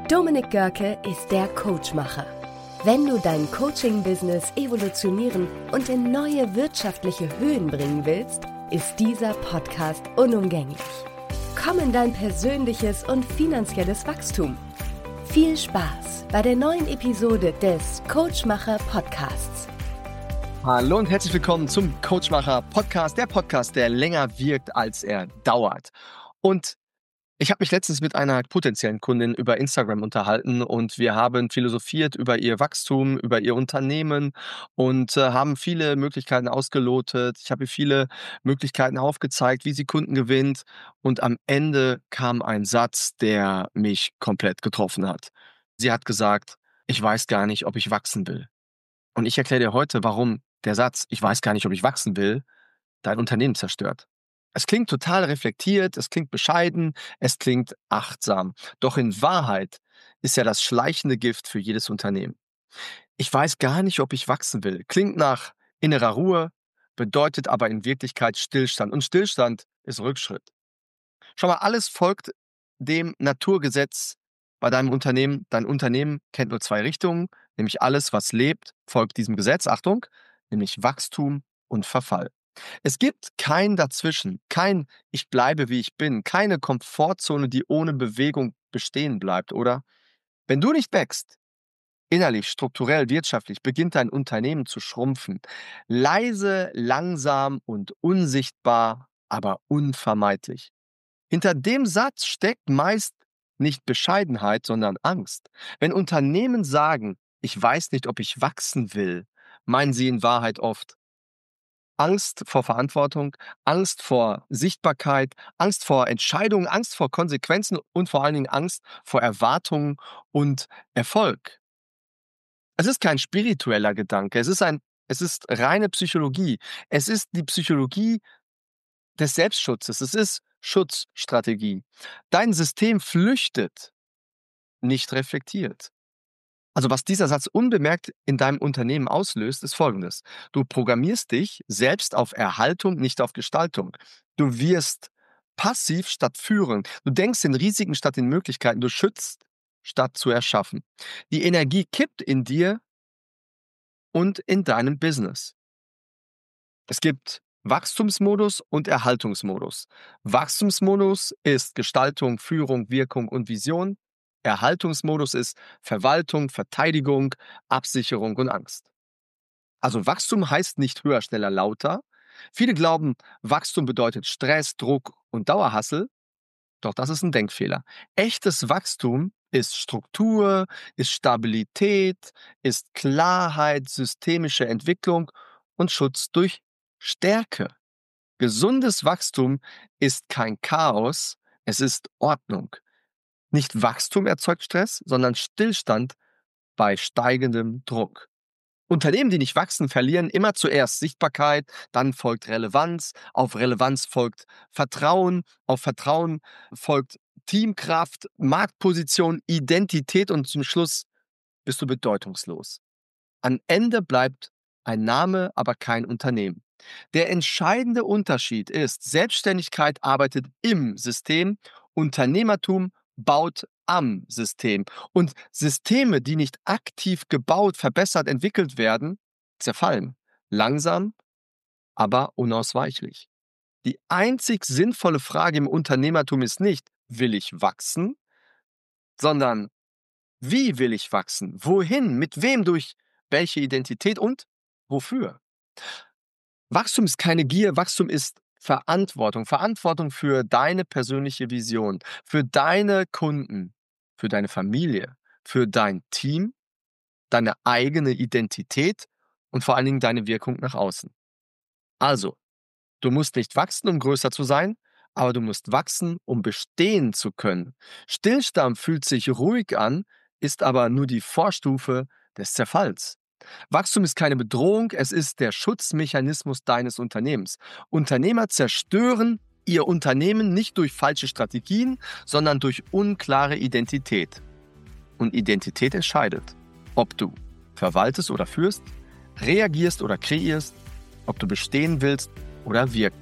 Dominik Görke ist der Coachmacher. Wenn du dein Coaching-Business evolutionieren und in neue wirtschaftliche Höhen bringen willst, ist dieser Podcast unumgänglich. Komm in dein persönliches und finanzielles Wachstum. Viel Spaß bei der neuen Episode des Coachmacher Podcasts. Hallo und herzlich willkommen zum Coachmacher Podcast, der Podcast, der länger wirkt, als er dauert. Und ich habe mich letztens mit einer potenziellen Kundin über Instagram unterhalten und wir haben philosophiert über ihr Wachstum, über ihr Unternehmen und haben viele Möglichkeiten ausgelotet. Ich habe ihr viele Möglichkeiten aufgezeigt, wie sie Kunden gewinnt, und am Ende kam ein Satz, der mich komplett getroffen hat. Sie hat gesagt: Ich weiß gar nicht, ob ich wachsen will. Und ich erkläre dir heute, warum der Satz, ich weiß gar nicht, ob ich wachsen will, dein Unternehmen zerstört. Es klingt total reflektiert, es klingt bescheiden, es klingt achtsam. Doch in Wahrheit ist ja das schleichende Gift für jedes Unternehmen. Ich weiß gar nicht, ob ich wachsen will. Klingt nach innerer Ruhe, bedeutet aber in Wirklichkeit Stillstand. Und Stillstand ist Rückschritt. Schau mal, alles folgt dem Naturgesetz bei deinem Unternehmen. Dein Unternehmen kennt nur zwei Richtungen, nämlich alles, was lebt, folgt diesem Gesetz, Achtung, nämlich Wachstum und Verfall. Es gibt kein Dazwischen, kein Ich bleibe, wie ich bin, keine Komfortzone, die ohne Bewegung bestehen bleibt, oder? Wenn du nicht wächst, innerlich, strukturell, wirtschaftlich, beginnt dein Unternehmen zu schrumpfen. Leise, langsam und unsichtbar, aber unvermeidlich. Hinter dem Satz steckt meist nicht Bescheidenheit, sondern Angst. Wenn Unternehmen sagen, ich weiß nicht, ob ich wachsen will, meinen sie in Wahrheit oft Angst vor Verantwortung, Angst vor Sichtbarkeit, Angst vor Entscheidungen, Angst vor Konsequenzen und vor allen Dingen Angst vor Erwartungen und Erfolg. Es ist kein spiritueller Gedanke, es ist reine Psychologie. Es ist die Psychologie des Selbstschutzes, es ist Schutzstrategie. Dein System flüchtet, nicht reflektiert. Also was dieser Satz unbemerkt in deinem Unternehmen auslöst, ist Folgendes. Du programmierst dich selbst auf Erhaltung, nicht auf Gestaltung. Du wirst passiv statt führen. Du denkst in Risiken statt in Möglichkeiten. Du schützt statt zu erschaffen. Die Energie kippt in dir und in deinem Business. Es gibt Wachstumsmodus und Erhaltungsmodus. Wachstumsmodus ist Gestaltung, Führung, Wirkung und Vision. Erhaltungsmodus ist Verwaltung, Verteidigung, Absicherung und Angst. Also Wachstum heißt nicht höher, schneller, lauter. Viele glauben, Wachstum bedeutet Stress, Druck und Dauerhassel. Doch das ist ein Denkfehler. Echtes Wachstum ist Struktur, ist Stabilität, ist Klarheit, systemische Entwicklung und Schutz durch Stärke. Gesundes Wachstum ist kein Chaos, es ist Ordnung. Nicht Wachstum erzeugt Stress, sondern Stillstand bei steigendem Druck. Unternehmen, die nicht wachsen, verlieren immer zuerst Sichtbarkeit, dann folgt Relevanz, auf Relevanz folgt Vertrauen, auf Vertrauen folgt Teamkraft, Marktposition, Identität und zum Schluss bist du bedeutungslos. Am Ende bleibt ein Name, aber kein Unternehmen. Der entscheidende Unterschied ist, Selbstständigkeit arbeitet im System, Unternehmertum baut am System. Und Systeme, die nicht aktiv gebaut, verbessert, entwickelt werden, zerfallen. Langsam, aber unausweichlich. Die einzig sinnvolle Frage im Unternehmertum ist nicht, will ich wachsen, sondern wie will ich wachsen? Wohin? Mit wem? Durch welche Identität und wofür? Wachstum ist keine Gier, Wachstum ist Verantwortung. Verantwortung für deine persönliche Vision, für deine Kunden, für deine Familie, für dein Team, deine eigene Identität und vor allen Dingen deine Wirkung nach außen. Also, du musst nicht wachsen, um größer zu sein, aber du musst wachsen, um bestehen zu können. Stillstand fühlt sich ruhig an, ist aber nur die Vorstufe des Zerfalls. Wachstum ist keine Bedrohung, es ist der Schutzmechanismus deines Unternehmens. Unternehmer zerstören ihr Unternehmen nicht durch falsche Strategien, sondern durch unklare Identität. Und Identität entscheidet, ob du verwaltest oder führst, reagierst oder kreierst, ob du bestehen willst oder wirkst.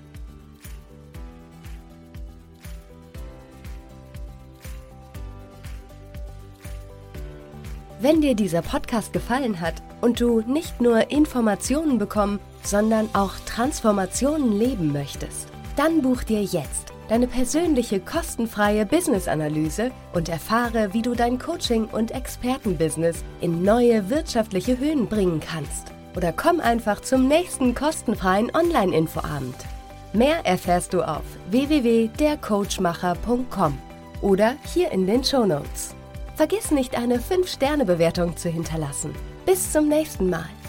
Wenn dir dieser Podcast gefallen hat und du nicht nur Informationen bekommen, sondern auch Transformationen leben möchtest, dann buch dir jetzt deine persönliche kostenfreie Business-Analyse und erfahre, wie du dein Coaching- und Expertenbusiness in neue wirtschaftliche Höhen bringen kannst. Oder komm einfach zum nächsten kostenfreien Online-Infoabend. Mehr erfährst du auf www.dercoachmacher.com oder hier in den Shownotes. Vergiss nicht, eine 5-Sterne-Bewertung zu hinterlassen. Bis zum nächsten Mal.